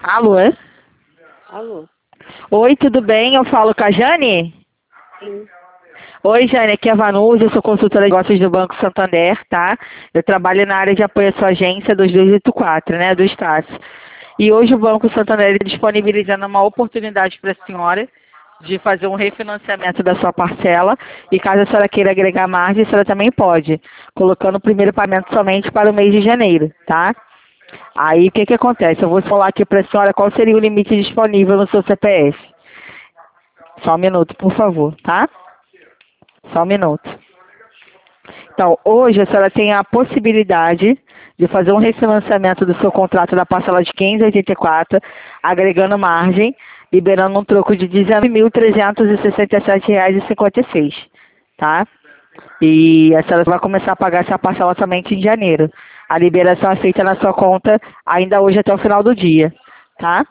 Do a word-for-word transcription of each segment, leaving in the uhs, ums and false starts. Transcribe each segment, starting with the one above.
Alô? Alô? Oi, tudo bem? Eu falo com a Jane? Sim. Oi, Jane, aqui é a Vanusa, eu sou consultora de negócios do Banco Santander, tá? Eu trabalho na área de apoio à sua agência dos dois oito quatro, né, do Estácio. E hoje o Banco Santander está disponibilizando uma oportunidade para a senhora de fazer um refinanciamento da sua parcela e caso a senhora queira agregar margem, a senhora também pode, colocando o primeiro pagamento somente para o mês de janeiro, tá? Aí o que que acontece? Eu vou falar aqui para a senhora qual seria o limite disponível no seu C P F. Só um minuto, por favor, tá? Só um minuto. Então, hoje a senhora tem a possibilidade de fazer um refinanciamento do seu contrato da parcela de quinhentos e oitenta e quatro, agregando margem, liberando um troco de dezenove mil trezentos e sessenta e sete reais e cinquenta e seis, tá? E a senhora vai começar a pagar essa parcela somente em janeiro. A liberação é feita na sua conta ainda hoje até o final do dia, tá?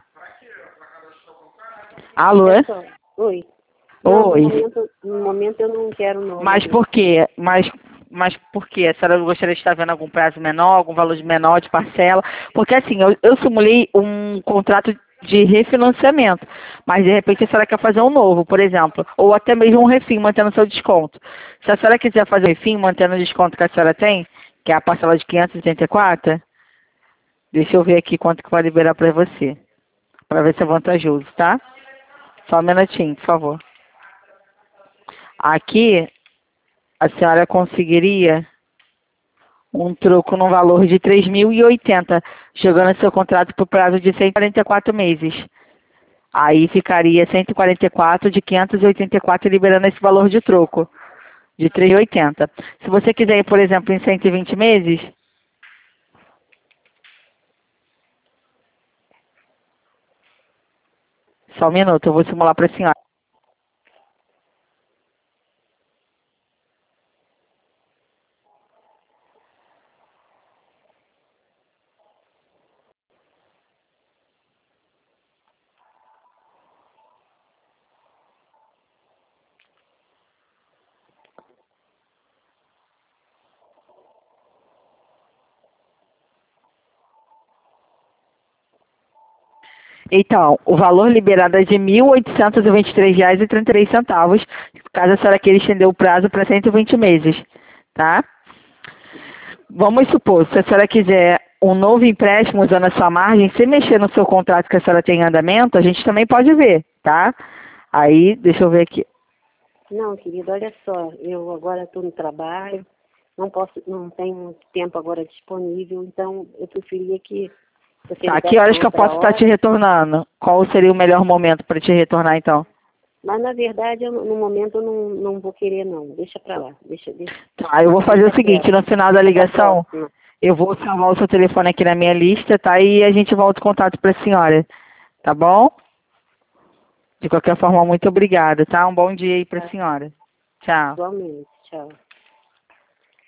Alô? É só. Oi. Não, no Oi. momento, no momento eu não quero não, Mas Maria. por quê? Mas, mas por quê? A senhora gostaria de estar vendo algum prazo menor, algum valor de menor de parcela? Porque assim, eu, eu simulei um contrato de refinanciamento, mas de repente a senhora quer fazer um novo, por exemplo, ou até mesmo um refim, mantendo seu desconto. Se a senhora quiser fazer um refim, mantendo o desconto que a senhora tem, que é a parcela de quinhentos e oitenta e quatro, deixa eu ver aqui quanto que vai liberar para você, para ver se é vantajoso, tá? Só um minutinho, por favor. Aqui, a senhora conseguiria um troco no valor de três mil e oitenta, jogando seu contrato por prazo de cento e quarenta e quatro meses. Aí ficaria cento e quarenta e quatro de quinhentos e oitenta e quatro, liberando esse valor de troco de três mil e oitenta. Se você quiser ir, por exemplo, em cento e vinte meses, só um minuto, eu vou simular para a senhora. Então, o valor liberado é de mil oitocentos e vinte e três reais e trinta e três centavos, caso a senhora queira estender o prazo para cento e vinte meses, tá? Vamos supor, se a senhora quiser um novo empréstimo usando a sua margem, se mexer no seu contrato que a senhora tem em andamento, a gente também pode ver, tá? Aí, deixa eu ver aqui. Não, querido, olha só, eu agora estou no trabalho, não posso, não tenho tempo agora disponível, então eu preferia que você Tá, que ligasse horas uma que eu outra posso estar te hora. retornando? Qual seria o melhor momento para te retornar, então? Mas na verdade, eu, no momento eu não, não vou querer não. Deixa pra lá, deixa, deixa, Tá, eu vou fazer deixa o seguinte, quieto. no final da Deixa pra ligação, próxima. eu vou salvar o seu telefone aqui na minha lista, tá? E a gente volta o contato para a senhora, tá bom? De qualquer forma, muito obrigada, tá? Um bom dia aí para a Tá? senhora. Tchau. Igualmente, tchau.